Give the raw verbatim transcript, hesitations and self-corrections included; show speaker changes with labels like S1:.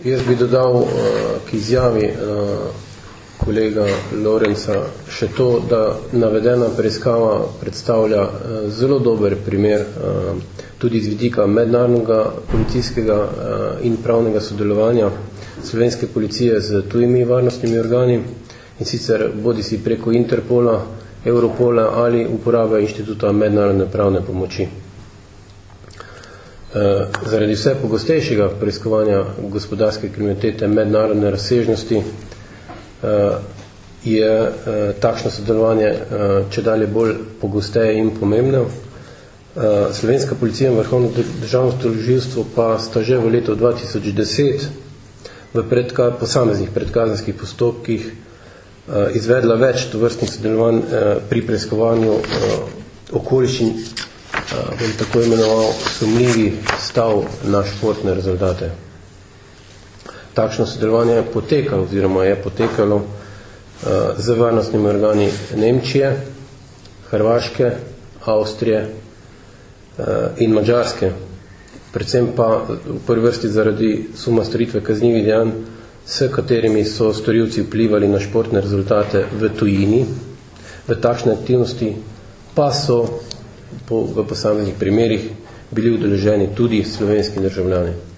S1: Jaz bi dodal uh, k izjavi uh, kolega Lorenca še to, da navedena preiskava predstavlja uh, zelo dober primer uh, tudi z vidika mednarodnega policijskega uh, in pravnega sodelovanja slovenske policije z tujimi varnostnimi organi, in sicer bodi si preko Interpola, Europola ali uporabe inštituta mednarodne pravne pomoči. Uh, zaradi vse pogostejšega preiskovanja gospodarske kriminalitete mednarodne razsežnosti uh, je uh, takšno sodelovanje uh, čedalje bolj pogosteje in pomembno. Uh, Slovenska policija in Vrhovno državno tožilstvo pa sta že v letu dva tisoč deset v predka, posameznih predkazenskih postopkih uh, izvedla več tovrstnih sodelovanj uh, pri preiskovanju uh, okoliščin, bom tako imenoval, sumljivi stav na športne rezultate. Takšno sodelovanje je potekalo, oziroma je potekalo uh, z varnostnimi organi Nemčije, Hrvaške, Avstrije uh, in Madžarske, predvsem pa v prvi vrsti zaradi suma storitve kaznivih dejanj, s katerimi so storilci vplivali na športne rezultate v tujini. V takšne aktivnosti pa so po, v posameznih primerih bili udeleženi tudi slovenski državljani.